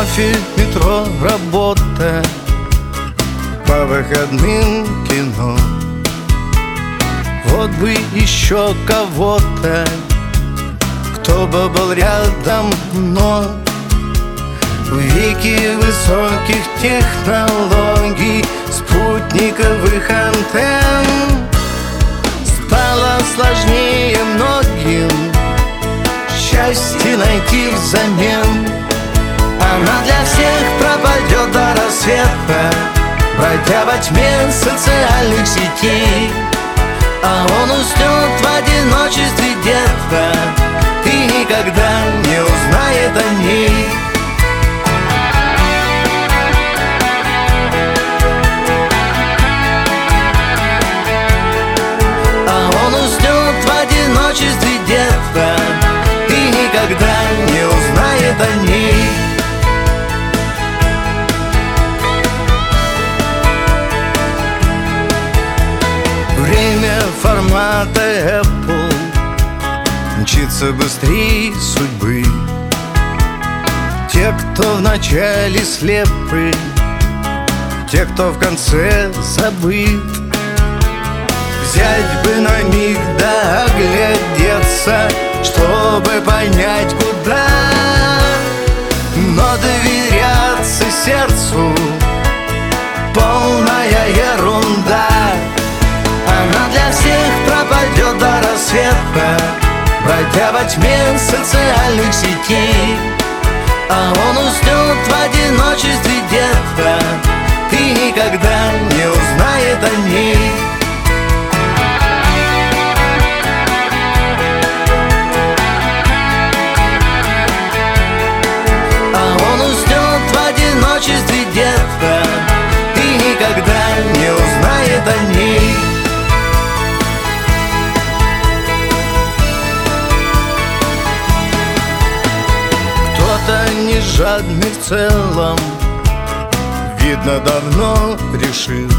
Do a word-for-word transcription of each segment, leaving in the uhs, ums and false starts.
кофе, метро, работа, по выходным кино. Вот бы еще кого-то, кто бы был рядом, но в веке высоких технологий, спутниковых антенн стало сложнее многим счастье найти взамен. Она для всех пропадет до рассвета, бродя во тьме социальных сетей. А он уснет в одиночестве где-то и никогда не узнает о ней. А он уснет в одиночестве где-то и никогда не узнает о ней. Время формата Apple мчится быстрее судьбы. Те, кто в начале слепы, те, кто в конце забыт. Взять бы на миг да оглядеться, чтобы понять, куда. Но доверяться сердцу — полная ерунда. Она для всех пропадет до рассвета, бродя во тьме социальных сетей. А он уснет в одиночестве где-то и никогда не узнает о ней. А он уснет в одиночестве где-то и никогда не узнает о ней. Кто-то не жадный в целом, видно, давно решил: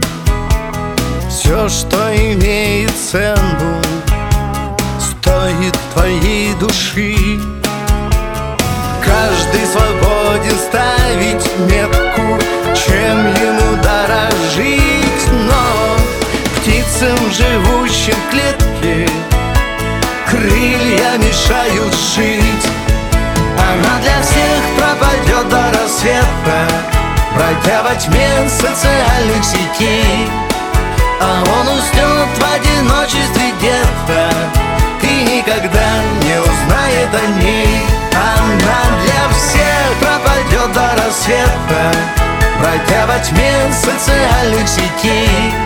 все, что имеет цену, стоит твоей души. Каждый свободен ставить метку, чем ему дорожить. Но птицам, живущим в клетке, крылья мешают жить. Она для всех пропадет до рассвета, бродя во тьме социальных сетей. А он уснет в одиночестве где-то и никогда не узнает о ней. Она для всех пропадет до рассвета, бродя во тьме социальных сетей.